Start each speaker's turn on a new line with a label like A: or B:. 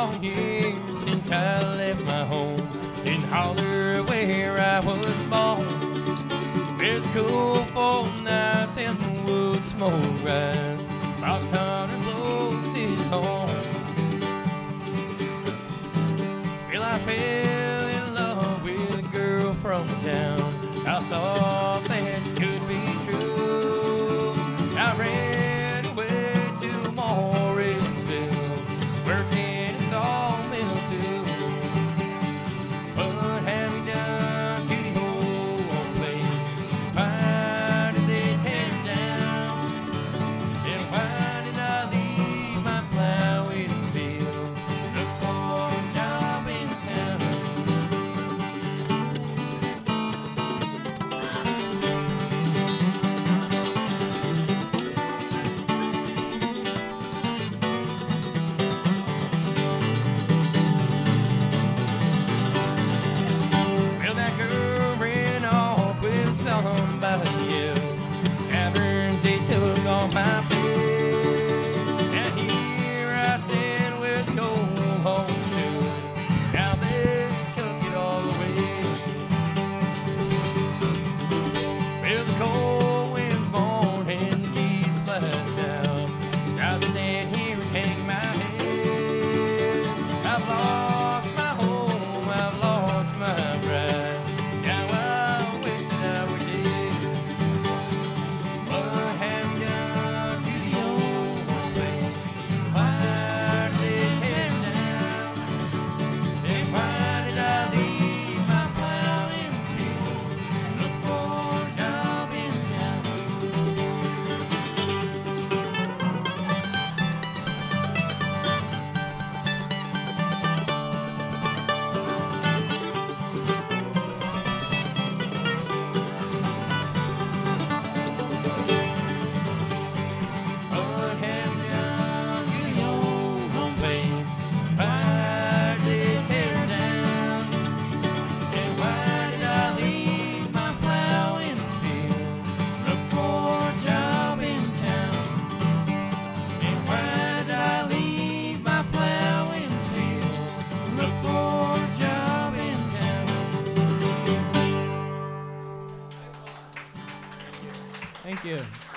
A: long years since I left my home in Holler where I was born. With cool fall nights in the woods, smoke rise, fox hunter blows his horn. Well, I fell in love with a girl from town. I thought this could be true. I ran away to Morrisville, worked in a sawmill too. What have you done to the old place? Why did they tear it down? And why did I leave my plow in the field? Look for a job in town. Well, that girl ran off with somebody else. Taverns, they took all my pay. And here I stand with the old homestead. Now they took it all away. Well, the cold winds mourn and the geese fly south. As I stand here and hang my head, I've lost my home, I've lost my pride. Now I wish that I were dead. What have you done to the old place? Why did they tear it down? And why did I leave my plow in the field? Look for a job in town. What have you done to the old home place? Why did they tear it down? And why did I leave my plow in the field? Look for a job in town. And why did I leave my plow in the field? Look for a job in town.
B: Thank you.